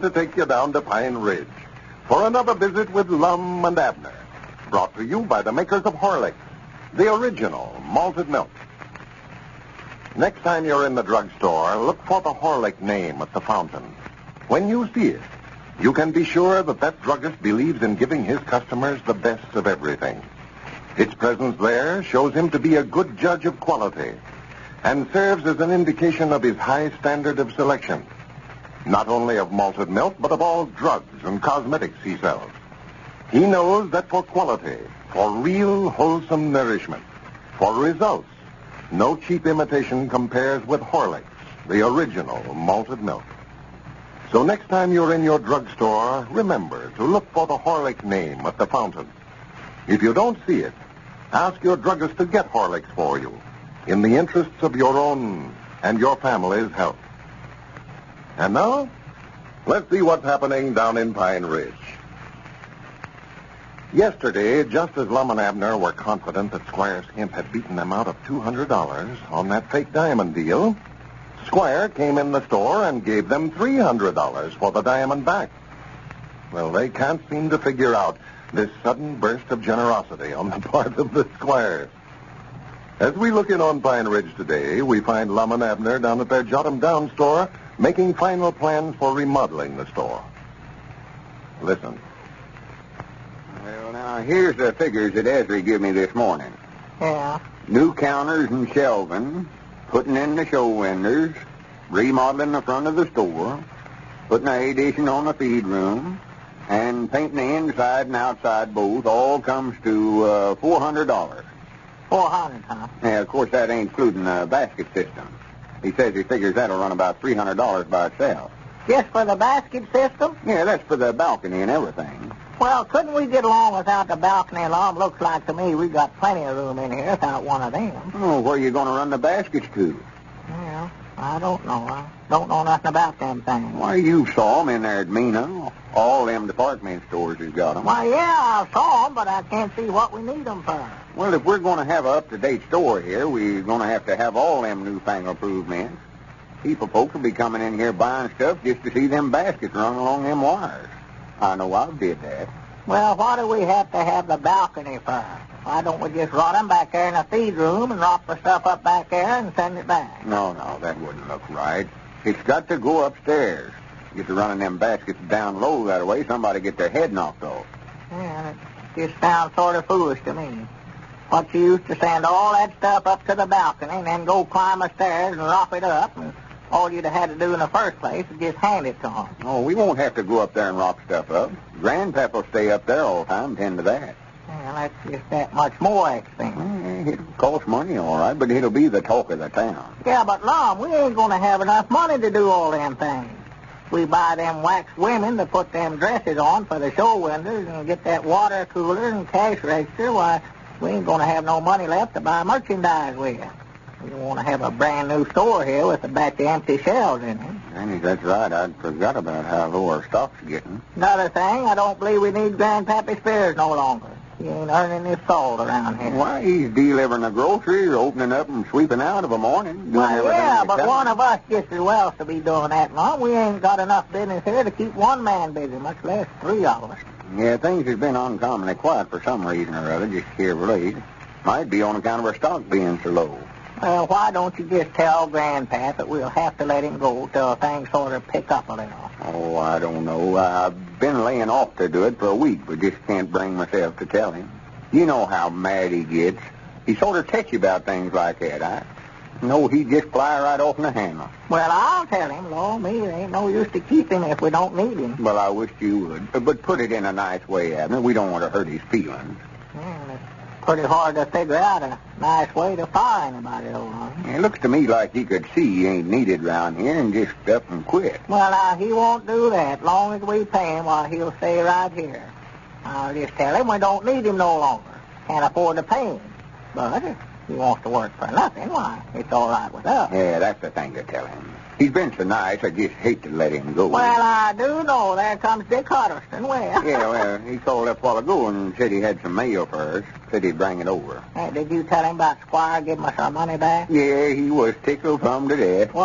to take you down to Pine Ridge for another visit with Lum and Abner, brought to you by the makers of Horlicks, the original malted milk. Next time you're in the drugstore, look for the Horlick name at the fountain. When you see it, you can be sure that druggist believes in giving his customers the best of everything. Its presence there shows him to be a good judge of quality and serves as an indication of his high standard of selection, not only of malted milk, but of all drugs and cosmetics he sells. He knows that for quality, for real wholesome nourishment, for results, no cheap imitation compares with Horlicks, the original malted milk. So next time you're in your drugstore, remember to look for the Horlick name at the fountain. If you don't see it, ask your druggist to get Horlicks for you, in the interests of your own and your family's health. And now, let's see what's happening down in Pine Ridge. Yesterday, just as Lum and Abner were confident that Squire Skimp had beaten them out of $200 on that fake diamond deal, Squire came in the store and gave them $300 for the diamond back. Well, they can't seem to figure out this sudden burst of generosity on the part of the Squires. As we look in on Pine Ridge today, we find Lum and Abner down at their Jot 'em Down store making final plans for remodeling the store. Listen. Well, now, here's the figures that Esri gave me this morning. Yeah. New counters and shelving, putting in the show windows, remodeling the front of the store, putting an addition on the feed room, and painting the inside and outside both all comes to $400. 400, huh? Yeah, of course, that ain't including the basket system. He says he figures that'll run about $300 by itself. Just for the basket system? Yeah, that's for the balcony and everything. Well, couldn't we get along without the balcony alarm? Looks like to me we've got plenty of room in here without one of them. Oh, where are you going to run the baskets to? Well, I don't know. I don't know nothing about them things. Why, you saw them in there at Mina. All them department stores has got them. Why, yeah, I saw them, but I can't see what we need them for. Well, if we're going to have an up-to-date store here, we're going to have all them newfangled improvements. People folks will be coming in here buying stuff just to see them baskets run along them wires. I know I did that. Well, why do we have to have the balcony for? Why don't we just run them back there in the feed room and rock the stuff up back there and send it back? No, that wouldn't look right. It's got to go upstairs. Get to running them baskets down low that way, somebody get their head knocked off. Yeah, it just sounds sort of foolish to me. What, you used to send all that stuff up to the balcony and then go climb the stairs and rough it up, and all you'd have had to do in the first place is just hand it to them. Oh, we won't have to go up there and rock stuff up. Grandpap will stay up there all the time, tend to that. Well, that's just that much more expensive. It'll cost money, all right, but it'll be the talk of the town. Yeah, but, Lum, we ain't going to have enough money to do all them things. We buy them wax women to put them dresses on for the show windows and get that water cooler and cash register. Why, we ain't going to have no money left to buy merchandise with. We want to have a brand new store here with a batch of empty shelves in it. Annie, that's right. I'd forgot about how low our stock's getting. Another thing, I don't believe we need Grandpappy Spears no longer. He ain't earning his salt around here. Why, he's delivering the groceries, opening up and sweeping out of a morning. Well, yeah, but one of us just as well to be doing that, Mom. We ain't got enough business here to keep one man busy, much less three of us. Yeah, things has been uncommonly quiet for some reason or other, just here of late. Might be on account of our stock being so low. Well, why don't you just tell Grandpap that we'll have to let him go till things sort of pick up a little? Oh, I don't know. I've been laying off to do it for a week, but just can't bring myself to tell him. You know how mad he gets. He's sort of touchy about things like that. I know he'd just fly right off in the handle. Well, I'll tell him. Lord, me, it ain't no use to keep him if we don't need him. Well, I wish you would. But put it in a nice way, Abner. We don't want to hurt his feelings. Well, it's pretty hard to figure out a nice way to fire anybody, old man. It looks to me like he could see he ain't needed around here and just up and quit. Well, now, he won't do that. Long as we pay him, while he'll stay right here. I'll just tell him we don't need him no longer. Can't afford to pay him. But if he wants to work for nothing, why, it's all right with us. Yeah, that's the thing to tell him. He's been so nice, I just hate to let him go. Well, I do know. There comes Dick Hutterston. Well. Yeah, well, he called up a while ago and said he had some mail for us. Said he'd bring it over. Hey, did you tell him about Squire giving us our money back? Yeah, he was tickled from to death. Why?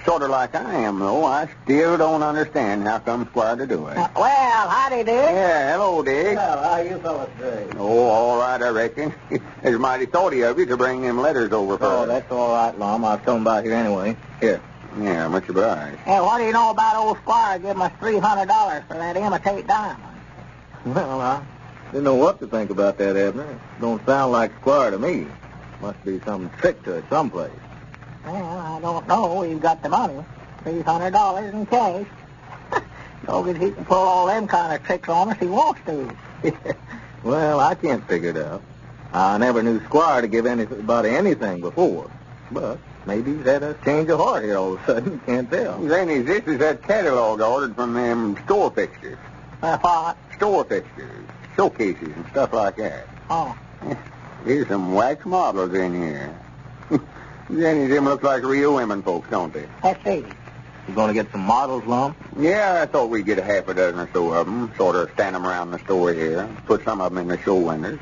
Sort of like I am, though. I still don't understand how come Squire to do it. Well, howdy, Dick. Yeah, hello, Dick. Well, how you fellas today? Oh, all right, I reckon. It's mighty thoughty of you to bring them letters over for Oh, us. that's all right, Lum. I was coming by here anyway. Here. Yeah, much obliged. Hey, what do you know about old Squire giving us $300 for that imitate diamond? Well, I didn't know what to think about that, Abner. Don't sound like Squire to me. Must be some trick to it someplace. Well, I don't know. We've got the money. $300 in cash. So that he can pull all them kind of tricks on us he wants to. Well, I can't figure it out. I never knew Squire to give anybody anything before. But maybe he's had a change of heart here all of a sudden. Can't tell. Granny, this is that catalog I ordered from them store fixtures. What? Store fixtures, showcases, and stuff like that. Oh. Here's some wax models in here. Granny, them look like real women folks, don't they? Let's see. You going to get some models, Lum? Yeah, I thought we'd get a half a dozen or so of them, sort of stand them around the store here, put some of them in the show windows.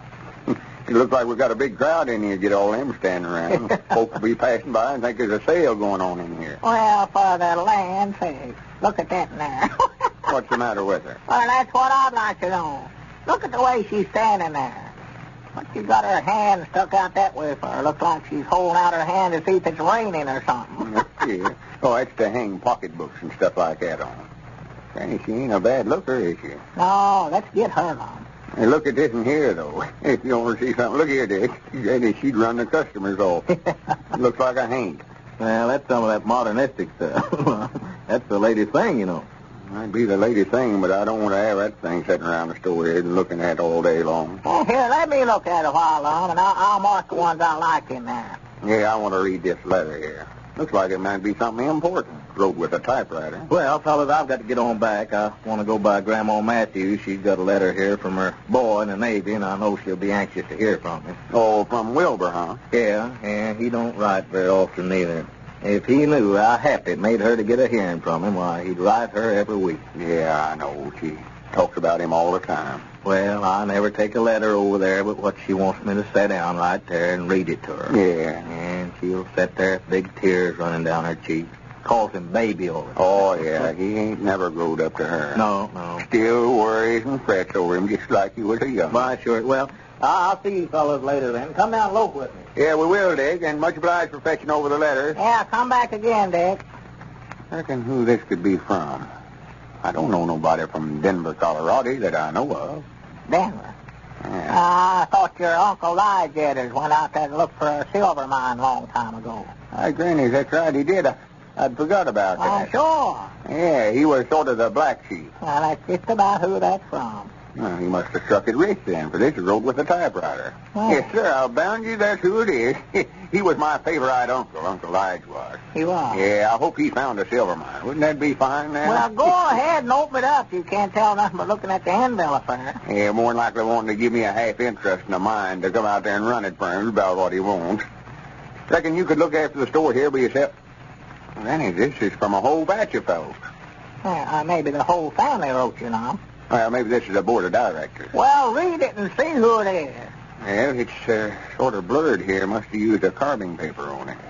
It looks like we've got a big crowd in here, get all them standing around. Folks will be passing by and think there's a sale going on in here. Well, for the land's sake. Look at that now. What's the matter with her? Well, that's what I'd like to know. Look at the way she's standing there. What she got her hand stuck out that way for? Looks like she's holding out her hand to see if it's raining or something. Yeah. Oh, that's to hang pocketbooks and stuff like that on. Granny, she ain't a bad looker, is she? No, let's get her on. Hey, look at this in here, though. If you want to see something, look here, Dick. Granny, she'd run the customers off. Looks like a haint. Well, that's some of that modernistic stuff. That's the latest thing, you know. Might be the latest thing, but I don't want to have that thing sitting around the store here and looking at all day long. Oh, here, let me look at it a while, Lum, and I'll mark the ones I like in there. Yeah, I want to read this letter here. Looks like it might be something important. Wrote with a typewriter. Well, fellas, I've got to get on back. I want to go by Grandma Matthews. She's got a letter here from her boy in the Navy, and I know she'll be anxious to hear from him. Oh, from Wilbur, huh? Yeah, and he don't write very often either. If he knew how happy it made her to get a hearing from him, why, he'd write her every week. Yeah, I know. She talks about him all the time. Well, I never take a letter over there but what she wants me to sit down right there and read it to her. Yeah. And she'll sit there with big tears running down her cheeks. Calls him baby over there. Oh, yeah, he ain't never growed up to her. No. Still worries and frets over him just like he was a young. Why, sure. Well, I'll see you fellas later then. Come down and loaf with me. Yeah, we will, Dick, and much obliged for fetching over the letters. Yeah, come back again, Dick. Reckon who this could be from. I don't know nobody from Denver, Colorado that I know of. Denver. Yeah. I thought your Uncle Ligetters went out there to look for a silver mine a long time ago. Hi, Granny, that's right, he did. I'd forgot about that. Sure. Yeah, he was sort of the black sheep. Well, that's just about who that's from. Well, he must have struck it rich then, for this is wrote with a typewriter. Oh. Yes, sir, I'll bound you that's who it is. He was my favorite uncle, Uncle Lige was. He was. Yeah, I hope he found a silver mine. Wouldn't that be fine now? Well, go ahead and open it up. You can't tell nothing but looking at the envelope there. Yeah, more than likely wanting to give me a half interest in a mine to come out there and run it for him about what he wants. Reckon you could look after the store here by yourself? Granny, this is from a whole batch of folks. Yeah, maybe the whole family wrote you now. Well, maybe this is a board of directors. Well, read it and see who it is. Well, it's sort of blurred here. Must have used a carving paper on it.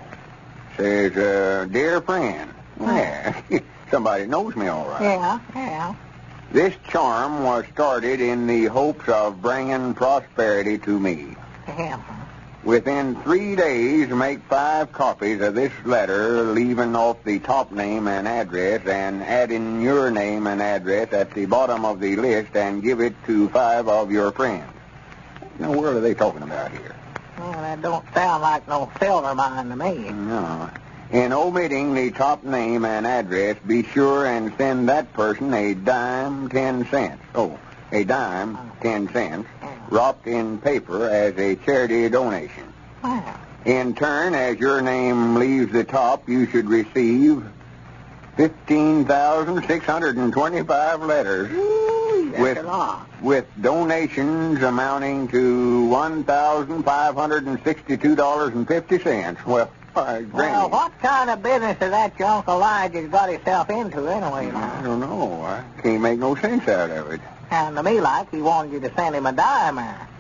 Says, dear friend. Yeah, somebody knows me all right. Yeah. This charm was started in the hopes of bringing prosperity to me. Yeah. Within 3 days, make 5 copies of this letter, leaving off the top name and address, and adding your name and address at the bottom of the list, and give it to 5 of your friends. What in the world are they talking about here? Well, that don't sound like no silver mine to me. No. In omitting the top name and address, be sure and send that person a dime 10 cents. Oh, a dime 10 cents, wrapped in paper as a charity donation. Wow. In turn, as your name leaves the top, you should receive 15,625 letters. Ooh, that's a lot. With donations amounting to $1,562.50. Well, Granny. Well, what kind of business has that your Uncle Elijah's got himself into anyway I now? don't know. I can't make no sense out of it. Sounded to me like he wanted you to send him a dime there.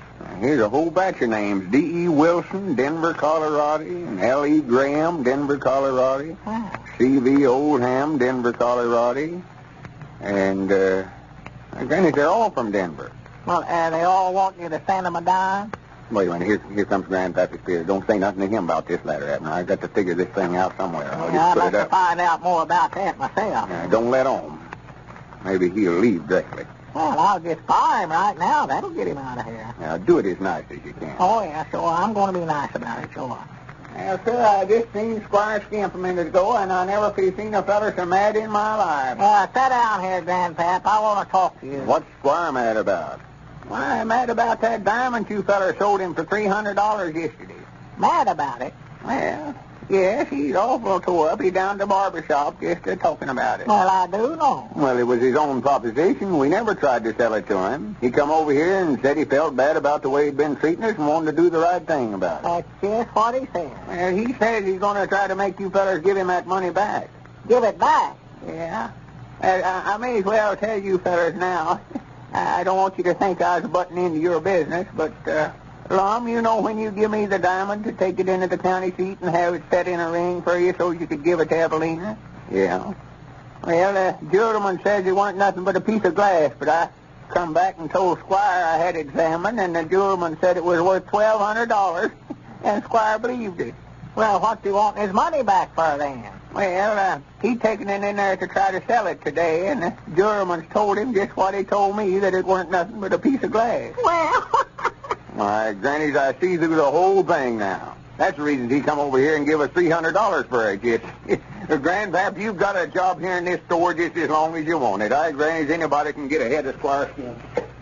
here's a whole batch of names. D.E. Wilson, Denver, Colorado, and L.E. Graham, Denver, Colorado. Wow. C.V. Oldham, Denver, Colorado. And, Granny, they're all from Denver. Well, they all want you to send them a dime? Wait a minute, here comes Grandpappy Spears. Don't say nothing to him about this letter, Abner. I've got to figure this thing out somewhere. I'll I'd just put like it to up. find out more about that myself. Don't let on. Maybe he'll leave directly. Well, I'll just fire him right now. That'll get him out of here. Now, do it as nice as you can. Oh, yeah, sure. I'm going to be nice about it, sure. Well, sir, I just seen Squire Skimp a minute ago, and I never could have seen a feller so mad in my life. Sit down here, Grandpap. I want to talk to you. What's Squire mad about? Why, I'm mad about that diamond you feller sold him for $300 yesterday. Mad about it? Well, yes, he's awful tore up. He's down to the barber shop just talking about it. Well, I do know. Well, it was his own proposition. We never tried to sell it to him. He come over here and said he felt bad about the way he'd been treating us and wanted to do the right thing about it. That's just what he said. Well, he says he's going to try to make you fellas give him that money back. Give it back? Yeah. I may as well tell you fellas now. I don't want you to think I was butting into your business, but, Lum, you know when you give me the diamond to take it into the county seat and have it set in a ring for you so you could give it to Evelina? Yeah. Well, the juryman says it wasn't nothing but a piece of glass, but I come back and told Squire I had examined, and the juryman said it was worth $1,200, and Squire believed it. Well, what do you want his money back for, then? Well, he's taking it in there to try to sell it today, and the juryman's told him just what he told me, that it weren't nothing but a piece of glass. Well... Why, Grannies, I see through the whole thing now. That's the reason he come over here and give us $300 for it. Grandpap, you've got a job here in this store just as long as you want it. Grannies, anybody can get ahead of Squire Skimp.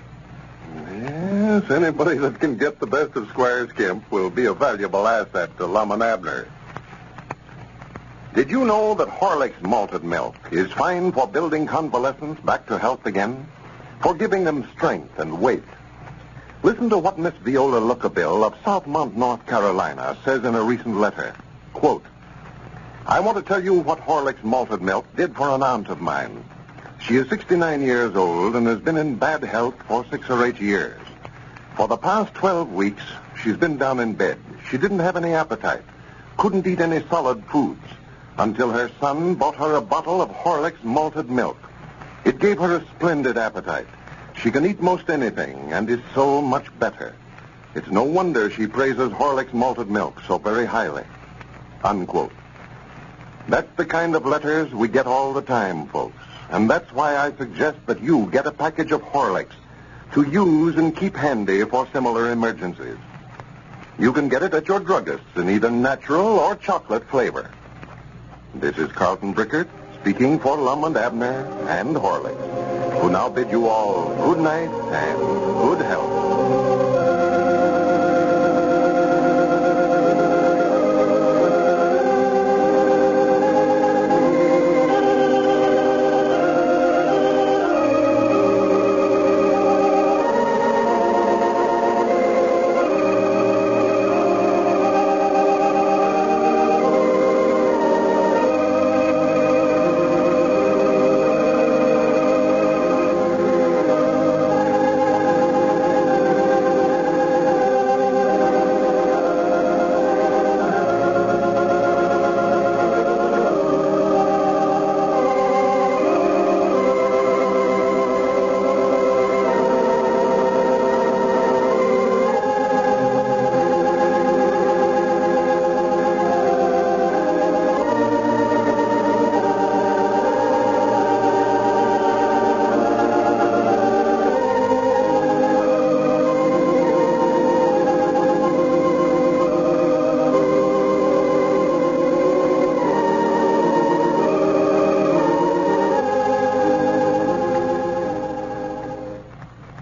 Yes, anybody that can get the best of Squire Skimp will be a valuable asset to Lum and Abner. Did you know that Horlick's malted milk is fine for building convalescents back to health again? For giving them strength and weight? Listen to what Miss Viola Lookabill of Southmont, North Carolina, says in a recent letter. Quote, I want to tell you what Horlick's malted milk did for an aunt of mine. She is 69 years old and has been in bad health for 6 or 8 years. For the past 12 weeks, she's been down in bed. She didn't have any appetite, couldn't eat any solid foods, until her son bought her a bottle of Horlick's malted milk. It gave her a splendid appetite. She can eat most anything and is so much better. It's no wonder she praises Horlick's malted milk so very highly. Unquote. That's the kind of letters we get all the time, folks. And that's why I suggest that you get a package of Horlicks to use and keep handy for similar emergencies. You can get it at your druggist's in either natural or chocolate flavor. This is Carlton Brickert speaking for Lum and Abner and Horlicks, who now bid you all good night and good